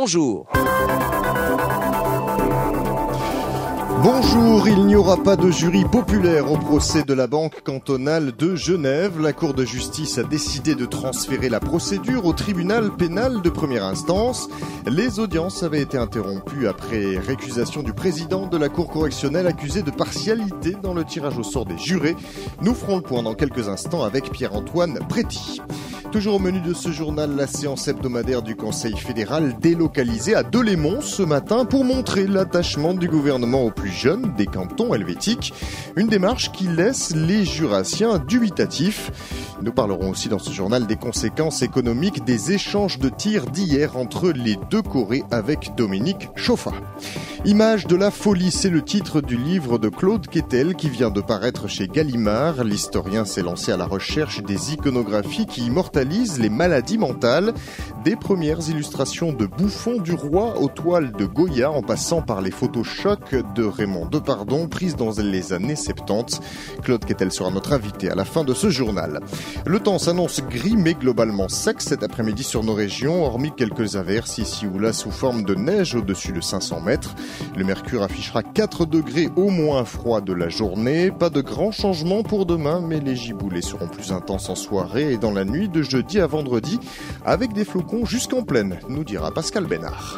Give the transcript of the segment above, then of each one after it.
bonjour. Bonjour, il n'y aura pas de jury populaire au procès de la Banque cantonale de Genève. La Cour de justice a décidé de transférer la procédure au tribunal pénal de première instance. Les audiences avaient été interrompues après récusation du président de la Cour correctionnelle accusé de partialité dans le tirage au sort des jurés. Nous ferons le point dans quelques instants avec Pierre-Antoine Préti. Toujours au menu de ce journal, la séance hebdomadaire du Conseil fédéral délocalisée à Delémont ce matin pour montrer l'attachement du gouvernement aux plus jeunes des cantons helvétiques. Une démarche qui laisse les Jurassiens dubitatifs. Nous parlerons aussi dans ce journal des conséquences économiques des échanges de tirs d'hier entre les deux Corées avec Dominique Chauffat. Image de la folie, c'est le titre du livre de Claude Quettel qui vient de paraître chez Gallimard. L'historien s'est lancé à la recherche des iconographies qui immortalisent les maladies mentales. Des premières illustrations de Bouffon du Roi aux toiles de Goya en passant par les photos chocs de Raymond Depardon prises dans les années 70. Claude Quettel sera notre invité à la fin de ce journal. Le temps s'annonce gris mais globalement sec cet après-midi sur nos régions, hormis quelques averses ici ou là sous forme de neige au-dessus de 500 mètres. Le mercure affichera 4 degrés au moins froid de la journée. Pas de grands changements pour demain, mais les giboulées seront plus intenses en soirée et dans la nuit de jeudi à vendredi, avec des flocons jusqu'en plaine, nous dira Pascal Bénard.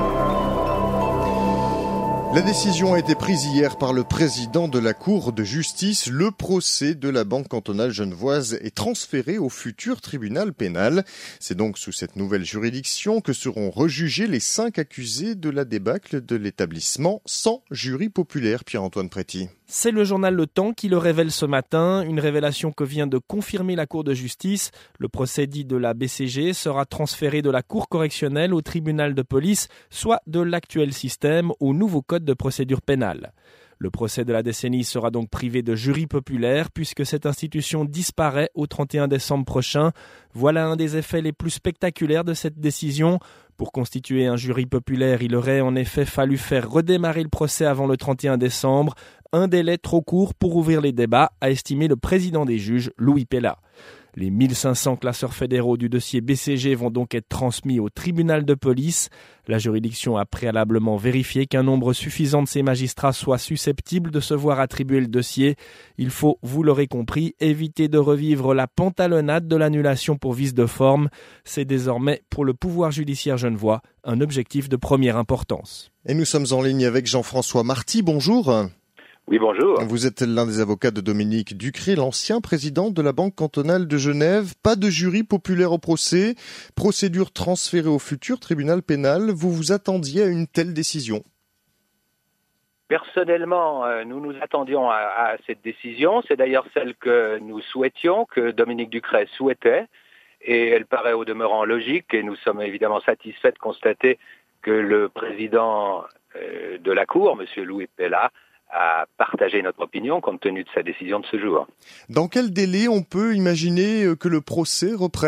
La décision a été prise hier par le président de la Cour de justice. Le procès de la Banque cantonale genevoise est transféré au futur tribunal pénal. C'est donc sous cette nouvelle juridiction que seront rejugés les 5 accusés de la débâcle de l'établissement sans jury populaire. Pierre-Antoine Préti. C'est le journal Le Temps qui le révèle ce matin, une révélation que vient de confirmer la Cour de justice. Le procès dit de la BCG sera transféré de la Cour correctionnelle au tribunal de police, soit de l'actuel système au nouveau code de procédure pénale. Le procès de la décennie sera donc privé de jury populaire puisque cette institution disparaît au 31 décembre prochain. Voilà un des effets les plus spectaculaires de cette décision. Pour constituer un jury populaire, il aurait en effet fallu faire redémarrer le procès avant le 31 décembre. Un délai trop court pour ouvrir les débats, a estimé le président des juges, Louis Pella. Les 1500 classeurs fédéraux du dossier BCG vont donc être transmis au tribunal de police. La juridiction a préalablement vérifié qu'un nombre suffisant de ces magistrats soit susceptible de se voir attribuer le dossier. Il faut, vous l'aurez compris, éviter de revivre la pantalonnade de l'annulation pour vice de forme. C'est désormais, pour le pouvoir judiciaire genevois, un objectif de première importance. Et nous sommes en ligne avec Jean-François Marty. Bonjour. Oui, bonjour. Vous êtes l'un des avocats de Dominique Ducré, l'ancien président de la Banque cantonale de Genève. Pas de jury populaire au procès, procédure transférée au futur tribunal pénal. Vous vous attendiez à une telle décision? Personnellement, nous nous attendions à cette décision. C'est d'ailleurs celle que nous souhaitions, que Dominique Ducré souhaitait. Et elle paraît au demeurant logique. Et nous sommes évidemment satisfaits de constater que le président de la Cour, M. Louis Pella, à partager notre opinion compte tenu de sa décision de ce jour. Dans quel délai on peut imaginer que le procès reprenne ?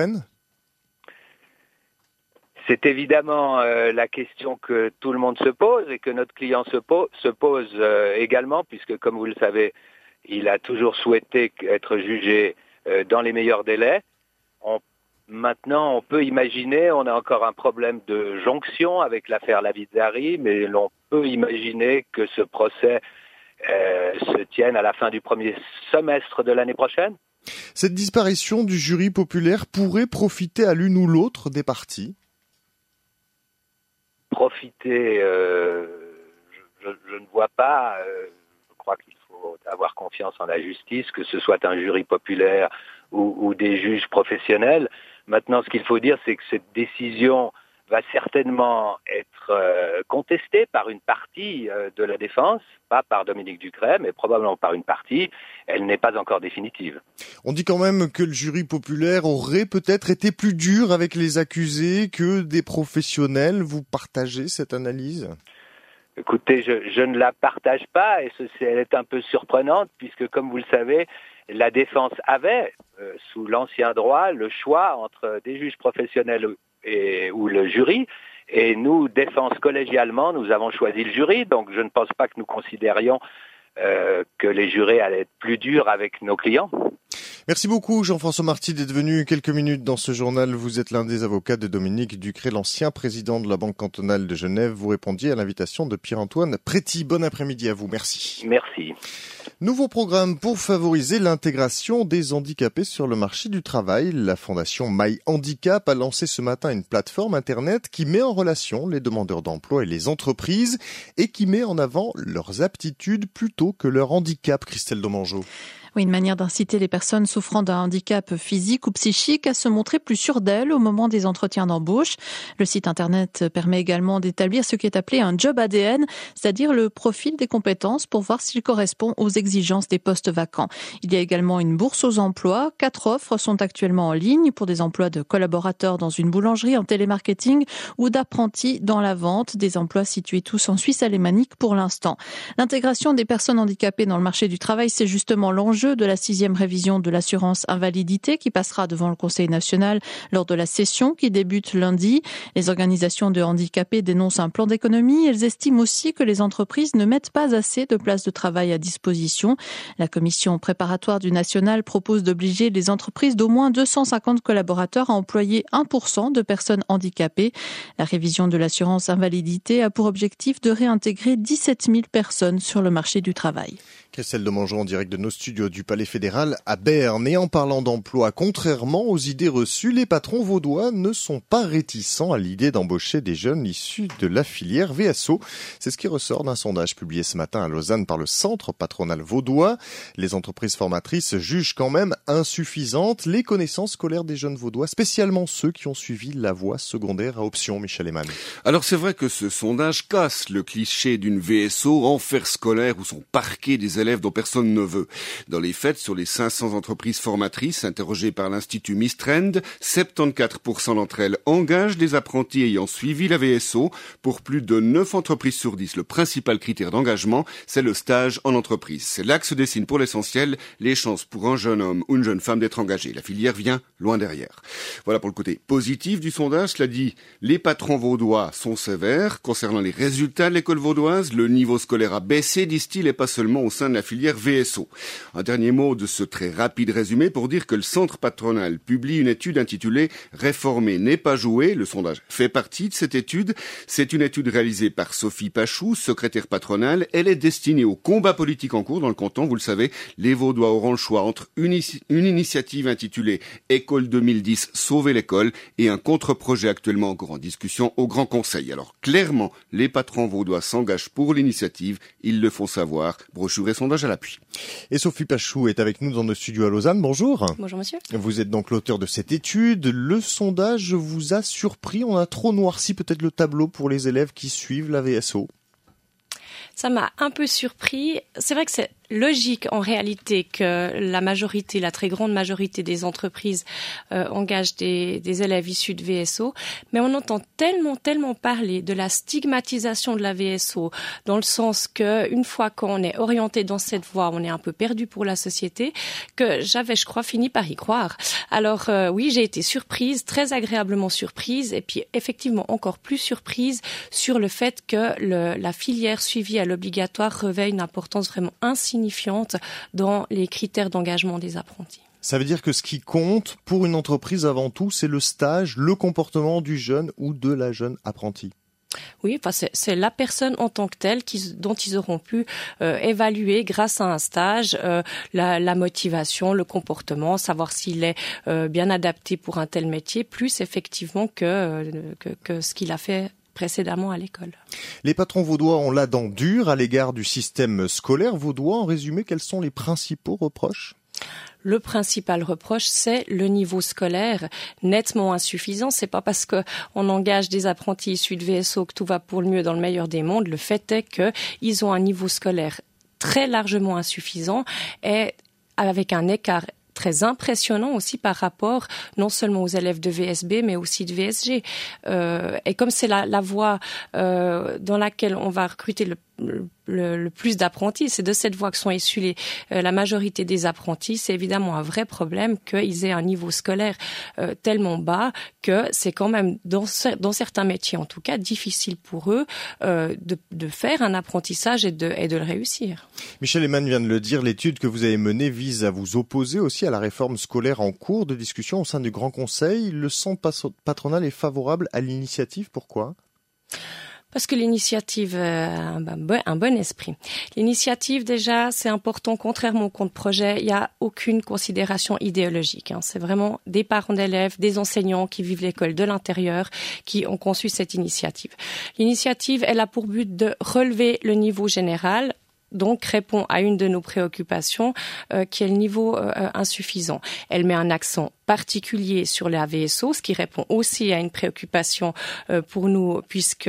C'est évidemment la question que tout le monde se pose et que notre client se pose également, puisque comme vous le savez, il a toujours souhaité être jugé dans les meilleurs délais. Maintenant, on peut imaginer, on a encore un problème de jonction avec l'affaire Lavizzari, mais l'on peut imaginer que ce procès se tienne à la fin du premier semestre de l'année prochaine. Cette disparition du jury populaire pourrait profiter à l'une ou l'autre des parties? Profiter, je ne vois pas. Je crois qu'il faut avoir confiance en la justice, que ce soit un jury populaire ou des juges professionnels. Maintenant, ce qu'il faut dire, c'est que cette décision va certainement être contestée par une partie de la défense, pas par Dominique Ducré, mais probablement par une partie. Elle n'est pas encore définitive. On dit quand même que le jury populaire aurait peut-être été plus dur avec les accusés que des professionnels. Vous partagez cette analyse ? Écoutez, je ne la partage pas et elle est un peu surprenante puisque, comme vous le savez, la défense avait, sous l'ancien droit, le choix entre des juges professionnels ou le jury. Et nous, défense collégialement, nous avons choisi le jury. Donc, je ne pense pas que nous considérions que les jurés allaient être plus durs avec nos clients. Merci beaucoup Jean-François Marty d'être venu quelques minutes dans ce journal. Vous êtes l'un des avocats de Dominique Ducré, l'ancien président de la Banque cantonale de Genève. Vous répondiez à l'invitation de Pierre-Antoine Préti. Bon après-midi à vous, merci. Merci. Nouveau programme pour favoriser l'intégration des handicapés sur le marché du travail. La fondation My Handicap a lancé ce matin une plateforme internet qui met en relation les demandeurs d'emploi et les entreprises et qui met en avant leurs aptitudes plutôt que leur handicap. Christelle Domangeau. Oui, une manière d'inciter les personnes souffrant d'un handicap physique ou psychique à se montrer plus sûres d'elles au moment des entretiens d'embauche. Le site internet permet également d'établir ce qui est appelé un job ADN, c'est-à-dire le profil des compétences pour voir s'il correspond aux exigences des postes vacants. Il y a également une bourse aux emplois. 4 offres sont actuellement en ligne pour des emplois de collaborateurs dans une boulangerie, en télémarketing ou d'apprentis dans la vente. Des emplois situés tous en Suisse alémanique pour l'instant. L'intégration des personnes handicapées dans le marché du travail, c'est justement l'enjeu de la 6e révision de l'assurance invalidité qui passera devant le Conseil national lors de la session qui débute lundi. Les organisations de handicapés dénoncent un plan d'économie. Elles estiment aussi que les entreprises ne mettent pas assez de places de travail à disposition. La commission préparatoire du national propose d'obliger les entreprises d'au moins 250 collaborateurs à employer 1% de personnes handicapées. La révision de l'assurance invalidité a pour objectif de réintégrer 17 000 personnes sur le marché du travail. Christelle Domangeau en direct de nos studios du Palais fédéral à Berne. Et en parlant d'emploi, contrairement aux idées reçues, les patrons vaudois ne sont pas réticents à l'idée d'embaucher des jeunes issus de la filière VSO. C'est ce qui ressort d'un sondage publié ce matin à Lausanne par le Centre patronal vaudois. Les entreprises formatrices jugent quand même insuffisantes les connaissances scolaires des jeunes vaudois, spécialement ceux qui ont suivi la voie secondaire à option. Michel Eman. Alors c'est vrai que ce sondage casse le cliché d'une VSO, enfer scolaire où sont parqués des élèves dont personne ne veut. Dans les faits, sur les 500 entreprises formatrices interrogées par l'Institut Mistrend, 74% d'entre elles engagent des apprentis ayant suivi la VSO. Pour plus de 9 entreprises sur 10, le principal critère d'engagement, c'est le stage en entreprise. C'est là que se dessinent pour l'essentiel les chances pour un jeune homme ou une jeune femme d'être engagé. La filière vient loin derrière. Voilà pour le côté positif du sondage. Cela dit, les patrons vaudois sont sévères. Concernant les résultats de l'école vaudoise, le niveau scolaire a baissé, disent-ils, et pas seulement au sein de la filière VSO. Un dernier mot de ce très rapide résumé pour dire que le centre patronal publie une étude intitulée « Réformer n'est pas jouer ». Le sondage fait partie de cette étude. C'est une étude réalisée par Sophie Pachou, secrétaire patronale. Elle est destinée au combat politique en cours dans le canton. Vous le savez, les Vaudois auront le choix entre une initiative intitulée « École 2010, sauver l'école » et un contre-projet actuellement encore en discussion au Grand Conseil. Alors clairement, les patrons vaudois s'engagent pour l'initiative. Ils le font savoir. Brochure et sondage à l'appui. Et Sophie Pachou est avec nous dans nos studios à Lausanne. Bonjour. Bonjour monsieur. Vous êtes donc l'auteur de cette étude. Le sondage vous a surpris. On a trop noirci peut-être le tableau pour les élèves qui suivent la VSO. Ça m'a un peu surpris. C'est vrai que c'est logique en réalité que la très grande majorité des entreprises engagent des élèves issus de VSO, mais on entend tellement parler de la stigmatisation de la VSO, dans le sens que une fois qu'on est orienté dans cette voie, on est un peu perdu pour la société, que j'avais, je crois, fini par y croire. Alors oui, j'ai été surprise, très agréablement surprise, et puis effectivement encore plus surprise sur le fait que la filière suivie à l'obligatoire revêt une importance vraiment insignifiante dans les critères d'engagement des apprentis. Ça veut dire que ce qui compte pour une entreprise avant tout, c'est le stage, le comportement du jeune ou de la jeune apprentie. Oui, enfin c'est la personne en tant que telle dont ils auront pu évaluer grâce à un stage la motivation, le comportement, savoir s'il est bien adapté pour un tel métier, plus effectivement que ce qu'il a fait précédemment à l'école. Les patrons vaudois ont la dent dure à l'égard du système scolaire vaudois. En résumé, quels sont les principaux reproches ? Le principal reproche, c'est le niveau scolaire nettement insuffisant. C'est pas parce que on engage des apprentis issus de VSO que tout va pour le mieux dans le meilleur des mondes. Le fait est qu'ils ont un niveau scolaire très largement insuffisant et avec un écart très impressionnant aussi par rapport non seulement aux élèves de VSB mais aussi de VSG. Et comme c'est la voie dans laquelle on va recruter le plus d'apprentis. C'est de cette voie que sont issus la majorité des apprentis. C'est évidemment un vrai problème qu'ils aient un niveau scolaire tellement bas que c'est quand même, dans certains métiers en tout cas, difficile pour eux de faire un apprentissage et de le réussir. Michel Eman vient de le dire, l'étude que vous avez menée vise à vous opposer aussi à la réforme scolaire en cours de discussion au sein du Grand Conseil. Le centre patronal est favorable à l'initiative. Pourquoi ? Parce que l'initiative a un bon esprit. L'initiative, déjà, c'est important. Contrairement au compte projet, il n'y a aucune considération idéologique. C'est vraiment des parents d'élèves, des enseignants qui vivent l'école de l'intérieur, qui ont conçu cette initiative. L'initiative, elle a pour but de relever le niveau général, donc répond à une de nos préoccupations, qui est le niveau insuffisant. Elle met un accent particulier sur la VSO, ce qui répond aussi à une préoccupation pour nous, puisque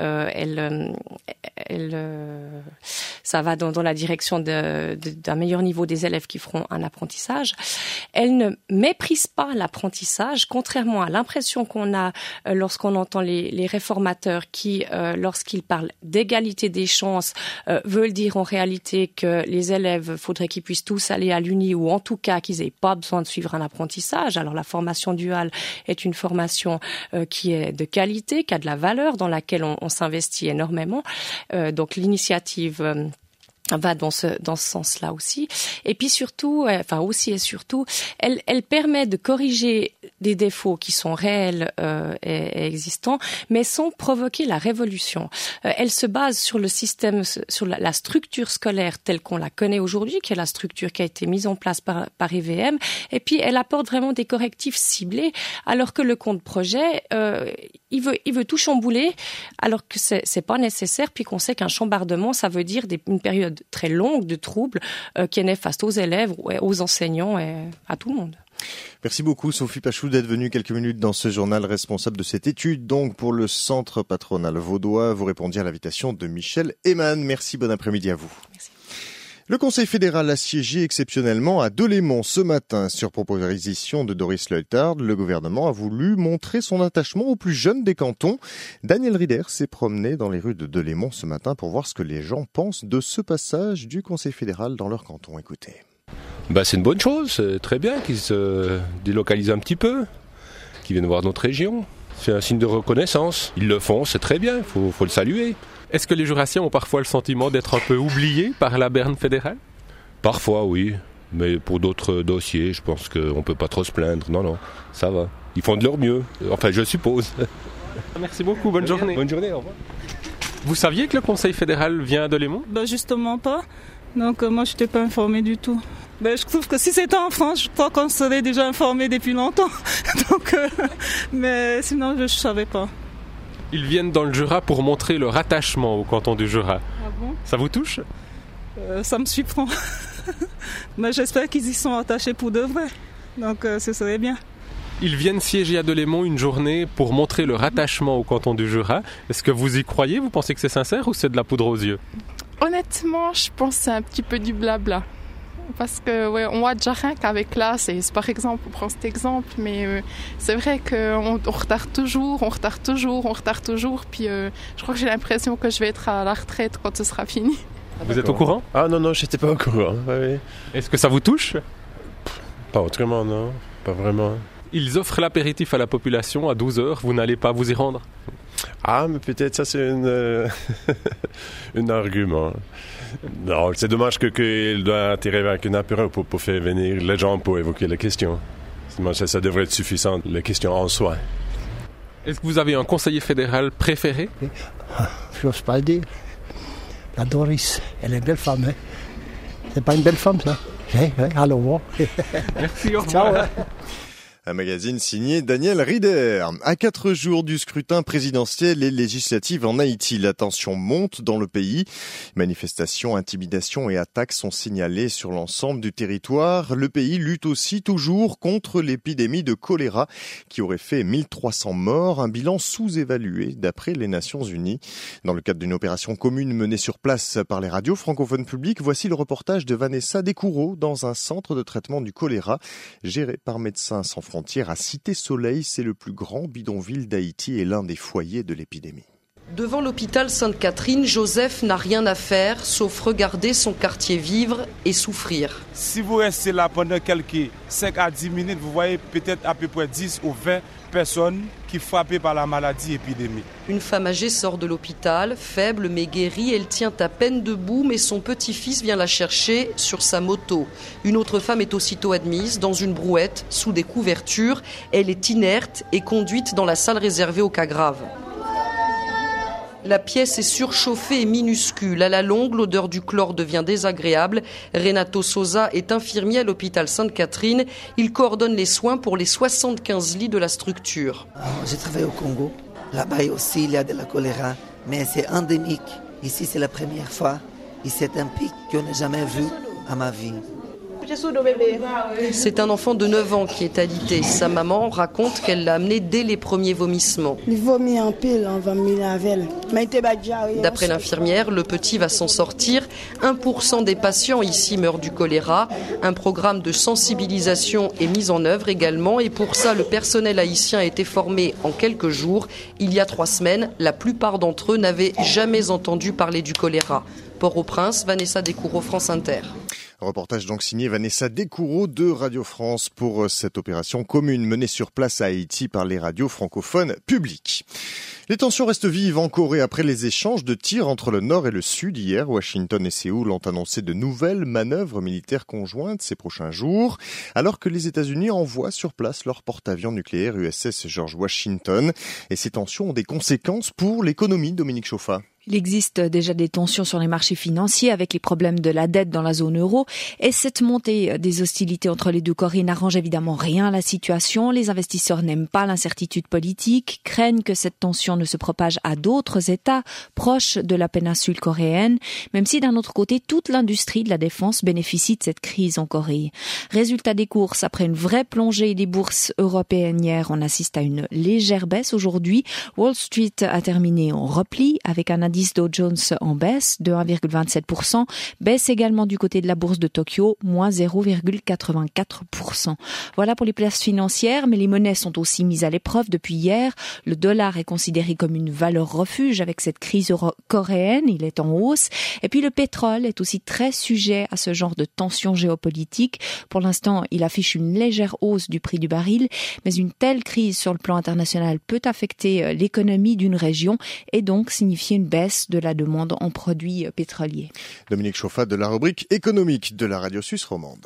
ça va dans la direction d'un meilleur niveau des élèves qui feront un apprentissage. Elle ne méprise pas l'apprentissage, contrairement à l'impression qu'on a lorsqu'on entend les réformateurs qui, lorsqu'ils parlent d'égalité des chances, veulent dire en réalité que les élèves, faudrait qu'ils puissent tous aller à l'uni, ou en tout cas qu'ils n'aient pas besoin de suivre un apprentissage. Alors la formation duale est une formation qui est de qualité, qui a de la valeur, dans laquelle on s'investit énormément. Donc l'initiative va dans ce sens-là aussi. Et puis surtout, elle permet de corriger des défauts qui sont réels et existants, mais sans provoquer la révolution. Elle se base sur le système, sur la structure scolaire telle qu'on la connaît aujourd'hui, qui est la structure qui a été mise en place par IVM, et puis elle apporte vraiment des correctifs ciblés, alors que le compte projet, il veut tout chambouler, alors que c'est pas nécessaire, puis qu'on sait qu'un chambardement, ça veut dire une période très longue de troubles qui est néfaste aux élèves, aux enseignants et à tout le monde. Merci beaucoup Sophie Pachou d'être venue quelques minutes dans ce journal, responsable de cette étude donc pour le centre patronal vaudois. Vous répondiez à l'invitation de Michel Eman. Merci, bon après-midi à vous. Merci. Le Conseil fédéral a siégé exceptionnellement à Delémont ce matin. Sur proposition de Doris Leuthard, le gouvernement a voulu montrer son attachement aux plus jeunes des cantons. Daniel Rieder s'est promené dans les rues de Delémont ce matin pour voir ce que les gens pensent de ce passage du Conseil fédéral dans leur canton. Écoutez. C'est une bonne chose, c'est très bien qu'ils se délocalisent un petit peu, qu'ils viennent voir notre région. C'est un signe de reconnaissance. Ils le font, c'est très bien, il faut le saluer. Est-ce que les Jurassiens ont parfois le sentiment d'être un peu oubliés par la Berne fédérale ? Parfois, oui. Mais pour d'autres dossiers, je pense qu'on ne peut pas trop se plaindre. Non, ça va. Ils font de leur mieux. Enfin, je suppose. Merci beaucoup, bonne journée. Bonne journée, au revoir. Vous saviez que le Conseil fédéral vient à Delémont ? Justement pas. Donc moi, je n'étais pas informée du tout. Je trouve que si c'était en France, je crois qu'on serait déjà informé depuis longtemps. Donc, mais sinon, je ne savais pas. Ils viennent dans le Jura pour montrer leur attachement au canton du Jura. Ah bon ? Ça vous touche ? Ça me surprend. Mais j'espère qu'ils y sont attachés pour de vrai. Donc ce serait bien. Ils viennent siéger à Delémont une journée pour montrer leur attachement au canton du Jura. Est-ce que vous y croyez ? Vous pensez que c'est sincère ou c'est de la poudre aux yeux ? Honnêtement, je pense que c'est un petit peu du blabla. Parce que on voit déjà rien qu'avec là, c'est par exemple, on prend cet exemple, mais c'est vrai qu'on retarde toujours, puis je crois que j'ai l'impression que je vais être à la retraite quand ce sera fini. Vous êtes au courant ? Ah non, j'étais pas au courant. Oui. Est-ce que ça vous touche ? Pas autrement, non, pas vraiment. Ils offrent l'apéritif à la population à 12h, vous n'allez pas vous y rendre ? Ah, mais peut-être ça c'est un argument. Non, c'est dommage qu'il doit atterrir avec un apéro pour faire venir les gens pour évoquer les questions. Sinon, ça devrait être suffisant, les questions en soi. Est-ce que vous avez un conseiller fédéral préféré ? Je n'ose pas le dire. La Doris, elle est une belle femme. Hein? C'est pas une belle femme, ça? Allô. Merci, au revoir. Ciao. Un magazine signé Daniel Rieder. À 4 jours du scrutin présidentiel et législatif en Haïti, la tension monte dans le pays. Manifestations, intimidations et attaques sont signalées sur l'ensemble du territoire. Le pays lutte aussi toujours contre l'épidémie de choléra qui aurait fait 1300 morts, un bilan sous-évalué d'après les Nations Unies. Dans le cadre d'une opération commune menée sur place par les radios francophones publiques, voici le reportage de Vanessa Descoureaux dans un centre de traitement du choléra géré par Médecins sans frontières à Cité Soleil. C'est le plus grand bidonville d'Haïti et l'un des foyers de l'épidémie. Devant l'hôpital Sainte-Catherine, Joseph n'a rien à faire sauf regarder son quartier vivre et souffrir. Si vous restez là pendant quelques 5 à 10 minutes, vous voyez peut-être à peu près 10 ou 20 personnes qui frappées par la maladie épidémique. Une femme âgée sort de l'hôpital, faible mais guérie. Elle tient à peine debout, mais son petit-fils vient la chercher sur sa moto. Une autre femme est aussitôt admise dans une brouette, sous des couvertures. Elle est inerte et conduite dans la salle réservée aux cas graves. La pièce est surchauffée et minuscule. À la longue, l'odeur du chlore devient désagréable. Renato Souza est infirmier à l'hôpital Sainte-Catherine. Il coordonne les soins pour les 75 lits de la structure. J'ai travaillé au Congo. Là-bas aussi, il y a de la choléra, mais c'est endémique. Ici, c'est la première fois. Et c'est un pic que je n'ai jamais vu à ma vie. C'est un enfant de 9 ans qui est alité. Sa maman raconte qu'elle l'a amené dès les premiers vomissements. Il vomit en pile, on vomit avec. D'après l'infirmière, le petit va s'en sortir. 1% des patients ici meurent du choléra. Un programme de sensibilisation est mis en œuvre également. Et pour ça, le personnel haïtien a été formé en quelques jours. Il y a 3 semaines, la plupart d'entre eux n'avaient jamais entendu parler du choléra. Port-au-Prince, Vanessa Descoureaux, France Inter. Reportage donc signé Vanessa Descoureaux de Radio France pour cette opération commune menée sur place à Haïti par les radios francophones publiques. Les tensions restent vives en Corée après les échanges de tirs entre le Nord et le Sud. Hier, Washington et Séoul ont annoncé de nouvelles manœuvres militaires conjointes ces prochains jours, alors que les États-Unis envoient sur place leur porte-avions nucléaire USS George Washington. Et ces tensions ont des conséquences pour l'économie, Dominique Chauffa. Il existe déjà des tensions sur les marchés financiers avec les problèmes de la dette dans la zone euro et cette montée des hostilités entre les deux Corées n'arrange évidemment rien à la situation. Les investisseurs n'aiment pas l'incertitude politique, craignent que cette tension ne se propage à d'autres États proches de la péninsule coréenne, même si d'un autre côté, toute l'industrie de la défense bénéficie de cette crise en Corée. Résultat des courses, après une vraie plongée des bourses européennes hier, on assiste à une légère baisse aujourd'hui. Wall Street a terminé en repli avec un indice Dow Jones en baisse de 1,27%, baisse également du côté de la bourse de Tokyo, moins 0,84%. Voilà pour les places financières, mais les monnaies sont aussi mises à l'épreuve depuis hier. Le dollar est considéré comme une valeur refuge avec cette crise coréenne, il est en hausse. Et puis le pétrole est aussi très sujet à ce genre de tensions géopolitiques. Pour l'instant, il affiche une légère hausse du prix du baril, mais une telle crise sur le plan international peut affecter l'économie d'une région et donc signifier une baisse de la demande en produits pétroliers. Dominique Chauffa de la rubrique économique de la radio suisse romande.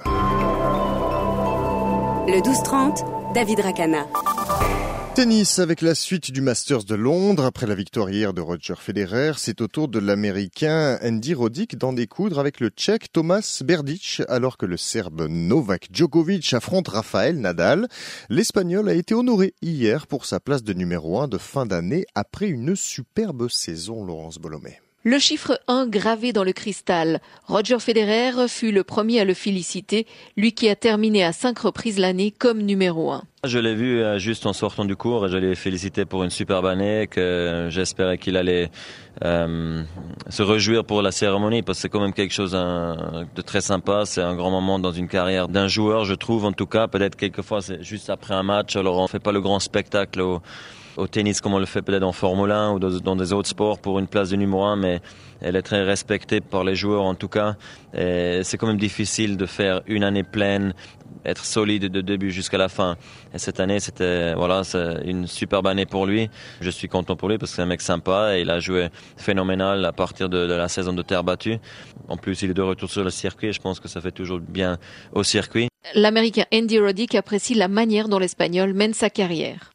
Le 12-30, David Racana. Tennis avec la suite du Masters de Londres. Après la victoire hier de Roger Federer, c'est au tour de l'Américain Andy Roddick d'en découdre avec le Tchèque Tomas Berdych, alors que le Serbe Novak Djokovic affronte Rafael Nadal. L'Espagnol a été honoré hier pour sa place de numéro 1 de fin d'année après une superbe saison, Laurence Bolomé. Le chiffre 1 gravé dans le cristal. Roger Federer fut le premier à le féliciter, lui qui a terminé à 5 reprises l'année comme numéro 1. Je l'ai vu juste en sortant du cours et je l'ai félicité pour une superbe année que j'espérais qu'il allait se réjouir pour la cérémonie parce que c'est quand même quelque chose de très sympa. C'est un grand moment dans une carrière d'un joueur, je trouve en tout cas. Peut-être quelquefois c'est juste après un match, alors on fait pas le grand spectacle au tennis comme on le fait peut-être en Formule 1 ou dans des autres sports pour une place de numéro 1, mais elle est très respectée par les joueurs en tout cas. Et c'est quand même difficile de faire une année pleine, être solide de début jusqu'à la fin. Et cette année, c'est une superbe année pour lui. Je suis content pour lui parce que c'est un mec sympa et il a joué phénoménal à partir de la saison de terre battue. En plus, il est de retour sur le circuit et je pense que ça fait toujours bien au circuit. L'Américain Andy Roddick apprécie la manière dont l'Espagnol mène sa carrière.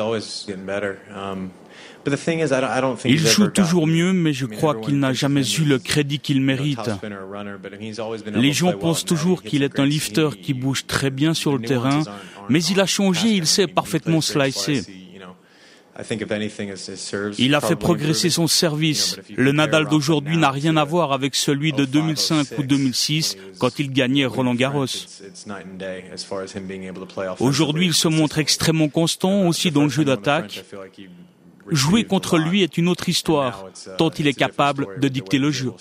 Il joue toujours mieux, mais je crois qu'il n'a jamais eu le crédit qu'il mérite. Les gens pensent toujours qu'il est un lifter qui bouge très bien sur le terrain, mais il a changé, il sait parfaitement slicer. Il a fait progresser son service. Le Nadal d'aujourd'hui n'a rien à voir avec celui de 2005 ou 2006 quand il gagnait Roland-Garros. Aujourd'hui, il se montre extrêmement constant aussi dans le jeu d'attaque. Jouer contre lui est une autre histoire, tant il est capable de dicter le jeu.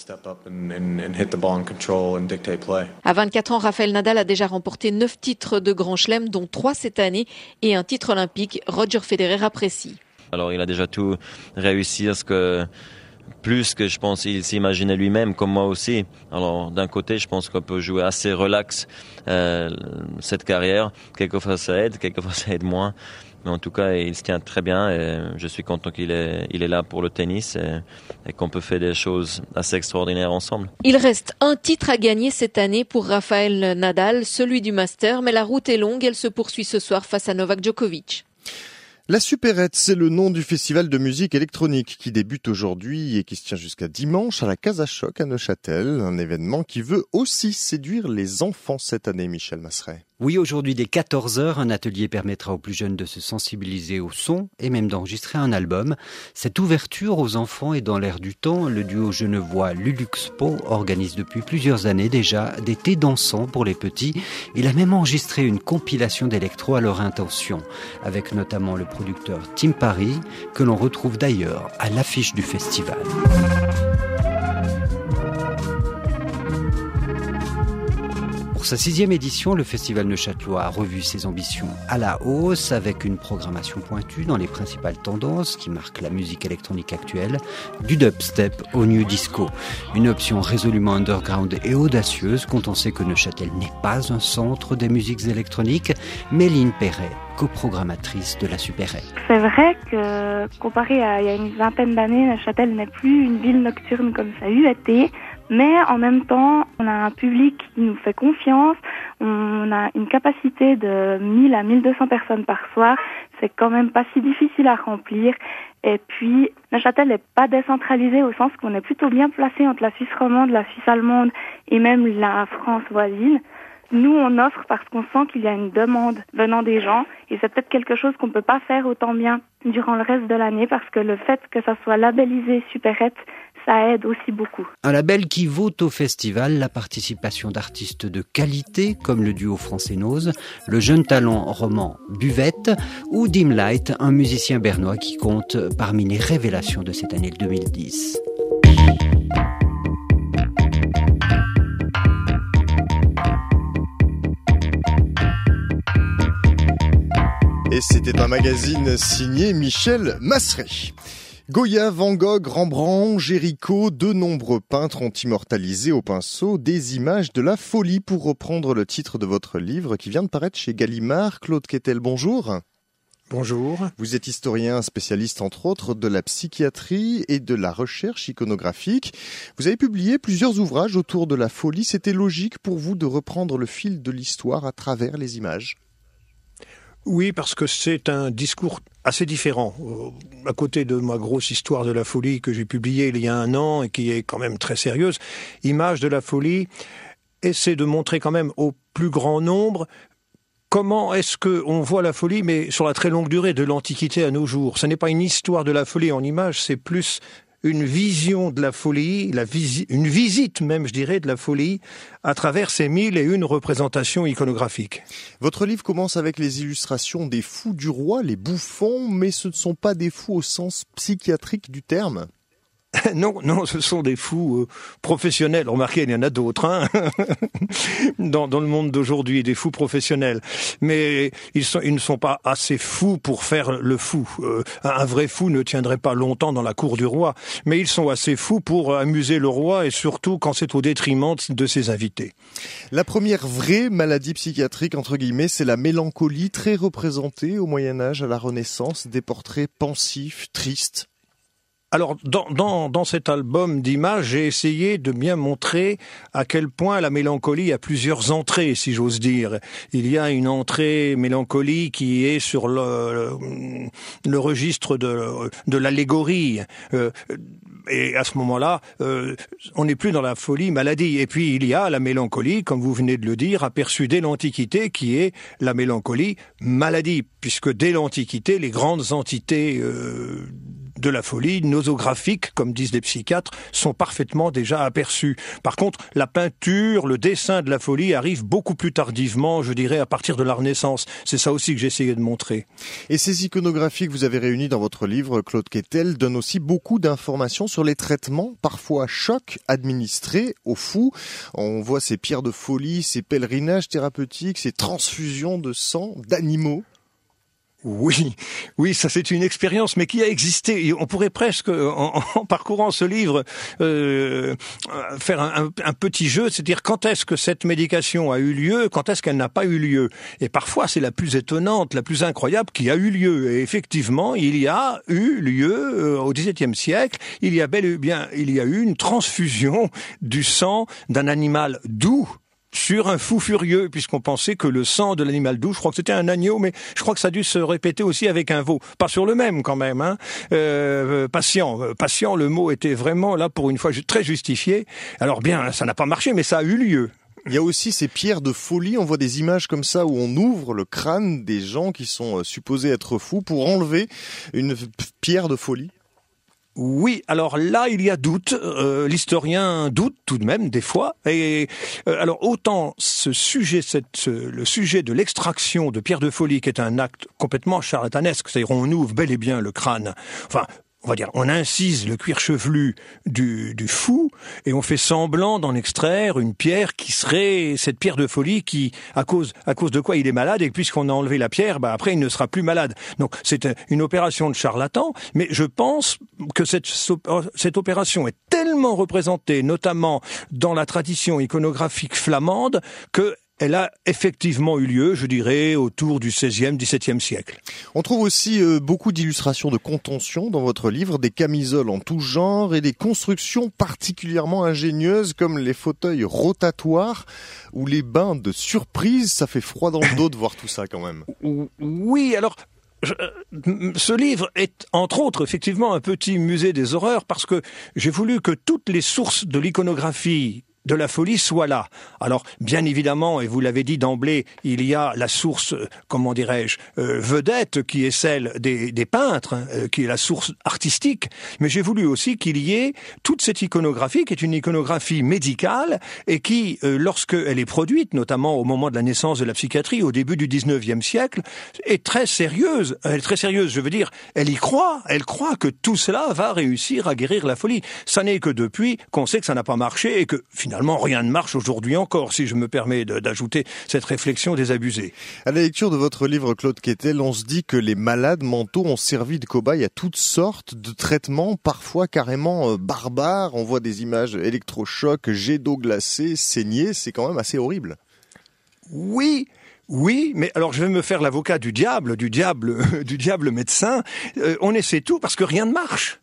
À 24 ans, Rafael Nadal a déjà remporté 9 titres de Grand Chelem, dont 3 cette année, et un titre olympique. Roger Federer apprécie. Alors il a déjà tout réussi plus que je pense il s'imaginait lui-même, comme moi aussi. Alors d'un côté, je pense qu'on peut jouer assez relax cette carrière. Quelquefois ça aide moins. Mais en tout cas, il se tient très bien et je suis content qu'il est là pour le tennis et qu'on peut faire des choses assez extraordinaires ensemble. Il reste un titre à gagner cette année pour Rafael Nadal, celui du Master, mais la route est longue, elle se poursuit ce soir face à Novak Djokovic. La Supérette, c'est le nom du festival de musique électronique qui débute aujourd'hui et qui se tient jusqu'à dimanche à la Casa Choc à Neuchâtel. Un événement qui veut aussi séduire les enfants cette année, Michel Masseret. Oui, aujourd'hui dès 14h, un atelier permettra aux plus jeunes de se sensibiliser au son et même d'enregistrer un album. Cette ouverture aux enfants est dans l'air du temps. Le duo genevois Luluxpo organise depuis plusieurs années déjà des thés dansants pour les petits. Il a même enregistré une compilation d'électro à leur intention, avec notamment le producteur Tim Paris, que l'on retrouve d'ailleurs à l'affiche du festival. Pour sa 6e édition, le Festival Neuchâtelois a revu ses ambitions à la hausse avec une programmation pointue dans les principales tendances qui marquent la musique électronique actuelle, du dubstep au new disco. Une option résolument underground et audacieuse quand on sait que Neuchâtel n'est pas un centre des musiques électroniques. Méline Perret, coprogrammatrice de la Supérette. C'est vrai que comparé à il y a une vingtaine d'années, Neuchâtel n'est plus une ville nocturne comme ça a eu été. Mais en même temps, on a un public qui nous fait confiance, on a une capacité de 1000 à 1200 personnes par soir, c'est quand même pas si difficile à remplir. Et puis, Neuchâtel n'est pas décentralisé au sens qu'on est plutôt bien placé entre la Suisse romande, la Suisse allemande et même la France voisine. Nous, on offre parce qu'on sent qu'il y a une demande venant des gens et c'est peut-être quelque chose qu'on peut pas faire autant bien durant le reste de l'année parce que le fait que ça soit labellisé Supérette, ça aide aussi beaucoup. Un label qui vaut au festival la participation d'artistes de qualité comme le duo français Nose, le jeune talent roman Buvette ou Dim Light, un musicien bernois qui compte parmi les révélations de cette année 2010. Et c'était un magazine signé Michel Masseret. Goya, Van Gogh, Rembrandt, Géricault, de nombreux peintres ont immortalisé au pinceau des images de la folie, pour reprendre le titre de votre livre qui vient de paraître chez Gallimard. Claude Quetel, bonjour. Bonjour. Vous êtes historien, spécialiste entre autres de la psychiatrie et de la recherche iconographique. Vous avez publié plusieurs ouvrages autour de la folie. C'était logique pour vous de reprendre le fil de l'histoire à travers les images ? Oui, parce que c'est un discours assez différent. À côté de ma grosse histoire de la folie que j'ai publiée il y a 1 an et qui est quand même très sérieuse, Images de la folie essaie de montrer quand même au plus grand nombre comment est-ce qu'on voit la folie, mais sur la très longue durée, de l'Antiquité à nos jours. Ce n'est pas une histoire de la folie en images, c'est plus une vision de la folie, une visite même, je dirais, de la folie à travers ces 1001 représentations iconographiques. Votre livre commence avec les illustrations des fous du roi, les bouffons, mais ce ne sont pas des fous au sens psychiatrique du terme. Non, ce sont des fous professionnels. Remarquez, il y en a d'autres dans le monde d'aujourd'hui, des fous professionnels. Mais ils ne sont pas assez fous pour faire le fou. Un vrai fou ne tiendrait pas longtemps dans la cour du roi. Mais ils sont assez fous pour amuser le roi et surtout quand c'est au détriment de ses invités. La première vraie maladie psychiatrique, entre guillemets, c'est la mélancolie, très représentée au Moyen-Âge, à la Renaissance, des portraits pensifs, tristes. Alors, dans cet album d'images, j'ai essayé de bien montrer à quel point la mélancolie a plusieurs entrées, si j'ose dire. Il y a une entrée mélancolie qui est sur le registre de l'allégorie. Et à ce moment-là, on n'est plus dans la folie maladie. Et puis, il y a la mélancolie, comme vous venez de le dire, aperçue dès l'Antiquité, qui est la mélancolie maladie. Puisque dès l'Antiquité, les grandes entités de la folie, nosographiques, comme disent les psychiatres, sont parfaitement déjà aperçus. Par contre, la peinture, le dessin de la folie arrive beaucoup plus tardivement, je dirais, à partir de la Renaissance. C'est ça aussi que j'essayais de montrer. Et ces iconographies que vous avez réunies dans votre livre, Claude Quetel, donnent aussi beaucoup d'informations sur les traitements, parfois chocs, administrés aux fous. On voit ces pierres de folie, ces pèlerinages thérapeutiques, ces transfusions de sang d'animaux. Oui, ça c'est une expérience, mais qui a existé. Et on pourrait presque, en parcourant ce livre, faire un petit jeu, c'est-à-dire quand est-ce que cette médication a eu lieu, quand est-ce qu'elle n'a pas eu lieu. Et parfois, c'est la plus étonnante, la plus incroyable qui a eu lieu. Et effectivement, il y a eu lieu au XVIIe siècle. Il y a eu une transfusion du sang d'un animal doux sur un fou furieux, puisqu'on pensait que le sang de l'animal doux, je crois que c'était un agneau, mais je crois que ça a dû se répéter aussi avec un veau. Pas sur le même quand même, hein. Patient, le mot était vraiment là pour une fois très justifié. Alors bien, ça n'a pas marché, mais ça a eu lieu. Il y a aussi ces pierres de folie, on voit des images comme ça où on ouvre le crâne des gens qui sont supposés être fous pour enlever une pierre de folie. Oui, alors là, il y a doute. L'historien doute tout de même des fois. Et alors autant le sujet de l'extraction de pierres de folie, qui est un acte complètement charlatanesque, c'est-à-dire on ouvre bel et bien le crâne. Enfin, on va dire, on incise le cuir chevelu du fou et on fait semblant d'en extraire une pierre qui serait cette pierre de folie qui, à cause de quoi il est malade, et puisqu'on a enlevé la pierre, après il ne sera plus malade. Donc c'est une opération de charlatan, mais je pense que cette opération est tellement représentée, notamment dans la tradition iconographique flamande, que elle a effectivement eu lieu, je dirais, autour du XVIe, XVIIe siècle. On trouve aussi beaucoup d'illustrations de contention dans votre livre, des camisoles en tout genre et des constructions particulièrement ingénieuses comme les fauteuils rotatoires ou les bains de surprise. Ça fait froid dans le dos de voir tout ça quand même. Oui, alors... ce livre est, entre autres, effectivement, un petit musée des horreurs parce que j'ai voulu que toutes les sources de l'iconographie de la folie soit là. Alors, bien évidemment, et vous l'avez dit d'emblée, il y a la source, vedette, qui est celle des peintres, qui est la source artistique, mais j'ai voulu aussi qu'il y ait toute cette iconographie, qui est une iconographie médicale, et qui, lorsqu'elle est produite, notamment au moment de la naissance de la psychiatrie, au début du XIXe siècle, est très sérieuse. Elle est très sérieuse, je veux dire, elle y croit, elle croit que tout cela va réussir à guérir la folie. Ça n'est que depuis qu'on sait que ça n'a pas marché et que, finalement, rien ne marche aujourd'hui encore, si je me permets d'ajouter cette réflexion désabusée. À la lecture de votre livre, Claude Quetel, on se dit que les malades mentaux ont servi de cobayes à toutes sortes de traitements, parfois carrément barbares. On voit des images électrochocs, jets d'eau glacée, saignées, c'est quand même assez horrible. Oui, mais alors je vais me faire l'avocat du diable médecin. On essaie tout parce que rien ne marche.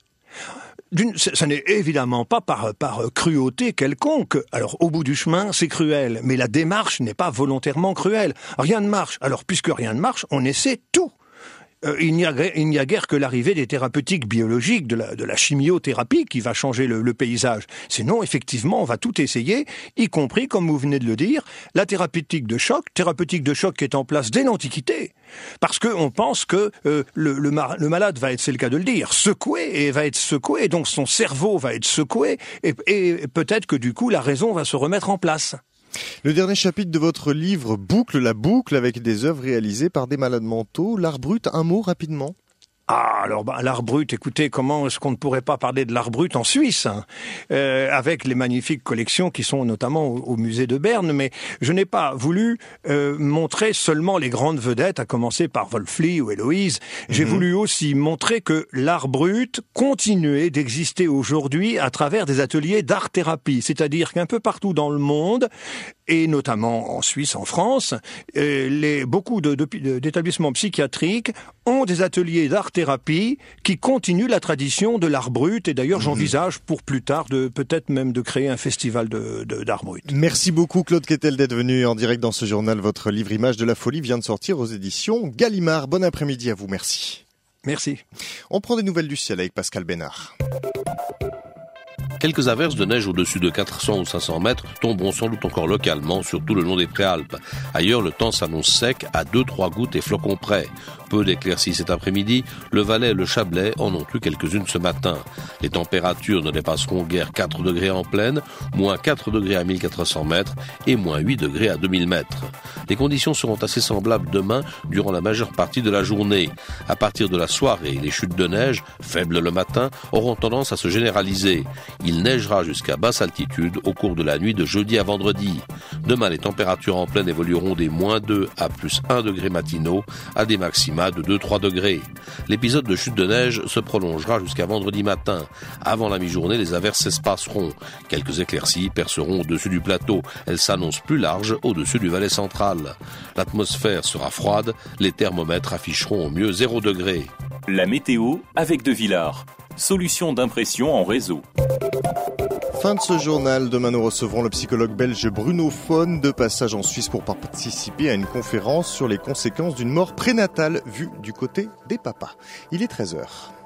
Ça n'est évidemment pas par cruauté quelconque. Alors, au bout du chemin, c'est cruel. Mais la démarche n'est pas volontairement cruelle. Rien ne marche. Alors, puisque rien ne marche, on essaie tout. Il n'y a guère que l'arrivée des thérapeutiques biologiques, de la chimiothérapie qui va changer le paysage. Sinon, effectivement, on va tout essayer, y compris, comme vous venez de le dire, la thérapeutique de choc qui est en place dès l'Antiquité. Parce qu'on pense que le malade va être, c'est le cas de le dire, secoué, donc son cerveau va être secoué, et peut-être que du coup, la raison va se remettre en place. Le dernier chapitre de votre livre boucle la boucle avec des œuvres réalisées par des malades mentaux. L'art brut, un mot rapidement. Alors l'art brut, écoutez, comment est-ce qu'on ne pourrait pas parler de l'art brut en Suisse, avec les magnifiques collections qui sont notamment au musée de Berne, mais je n'ai pas voulu montrer seulement les grandes vedettes, à commencer par Wolfli ou Héloïse. J'ai voulu aussi montrer que l'art brut continuait d'exister aujourd'hui à travers des ateliers d'art-thérapie, c'est-à-dire qu'un peu partout dans le monde, et notamment en Suisse, en France, beaucoup d'établissements psychiatriques ont des ateliers d'art-thérapie qui continuent la tradition de l'art brut. Et d'ailleurs, j'envisage pour plus tard peut-être même de créer un festival d'art brut. Merci beaucoup Claude Quetel d'être venu en direct dans ce journal. Votre livre Images de la folie vient de sortir aux éditions Gallimard. Bon après-midi à vous, merci. Merci. On prend des nouvelles du ciel avec Pascal Bénard. Quelques averses de neige au-dessus de 400 ou 500 mètres tomberont sans doute encore localement, surtout le long des Préalpes. Ailleurs, le temps s'annonce sec à 2-3 gouttes et flocons près. Peu d'éclaircies cet après-midi, le Valais et le Chablais en ont eu quelques-unes ce matin. Les températures ne dépasseront guère 4 degrés en plaine, moins 4 degrés à 1400 mètres et moins 8 degrés à 2000 mètres. Les conditions seront assez semblables demain durant la majeure partie de la journée. À partir de la soirée, les chutes de neige, faibles le matin, auront tendance à se généraliser. Il neigera jusqu'à basse altitude au cours de la nuit de jeudi à vendredi. Demain, les températures en plaine évolueront des -2 à +1 degré matinaux à des maximales climat de 2-3 degrés. L'épisode de chute de neige se prolongera jusqu'à vendredi matin. Avant la mi-journée, les averses s'espaceront. Quelques éclaircies perceront au-dessus du plateau. Elles s'annoncent plus larges au-dessus du Valais central. L'atmosphère sera froide. Les thermomètres afficheront au mieux 0 degré. La météo avec De Villars. Solution d'impression en réseau. Fin de ce journal. Demain, nous recevrons le psychologue belge Bruno Fon, de passage en Suisse pour participer à une conférence sur les conséquences d'une mort prénatale vue du côté des papas. Il est 13h.